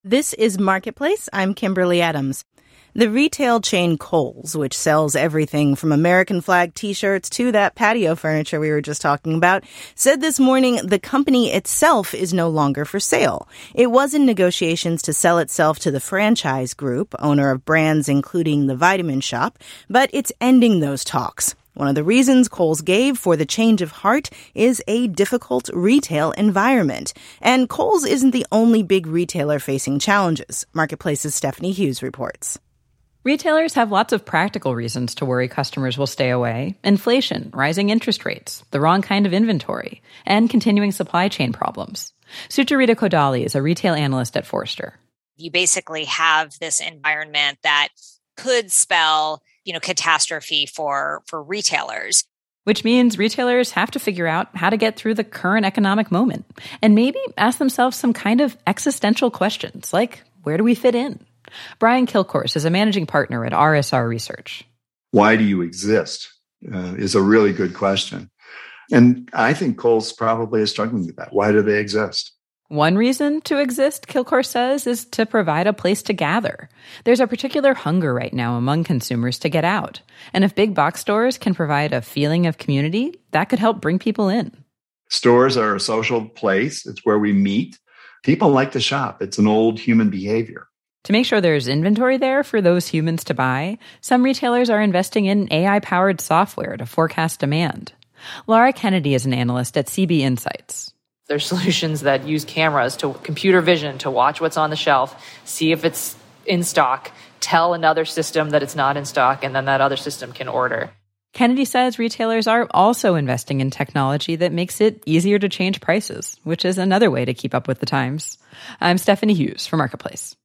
This is Marketplace. I'm Kimberly Adams. The retail chain Kohl's, which sells everything from American flag t-shirts to that patio furniture we were just talking about, said this morning the company itself is no longer for sale. It was in negotiations to sell itself to the franchise group, owner of brands including The Vitamin Shoppe, but it's ending those talks. One of the reasons Kohl's gave for the change of heart is a difficult retail environment. And Kohl's isn't the only big retailer facing challenges. Marketplace's Stephanie Hughes reports. Retailers have lots of practical reasons to worry customers will stay away. Inflation, rising interest rates, the wrong kind of inventory, and continuing supply chain problems. Sucharita Kodali is a retail analyst at Forrester. You basically have this environment that could spell catastrophe for retailers. Which means retailers have to figure out how to get through the current economic moment and maybe ask themselves some kind of existential questions like, where do we fit in? Brian Kilcourse is a managing partner at RSR Research. Why do you exist is a really good question. And I think Kohl's probably is struggling with that. Why do they exist? One reason to exist, Kilcourse says, is to provide a place to gather. There's a particular hunger right now among consumers to get out. And if big box stores can provide a feeling of community, that could help bring people in. Stores are a social place. It's where we meet. People like to shop. It's an old human behavior. To make sure there's inventory there for those humans to buy, some retailers are investing in AI-powered software to forecast demand. Laura Kennedy is an analyst at CB Insights. There's solutions that use cameras to computer vision to watch what's on the shelf, see if it's in stock, tell another system that it's not in stock, and then that other system can order. Kennedy says retailers are also investing in technology that makes it easier to change prices, which is another way to keep up with the times. I'm Stephanie Hughes for Marketplace.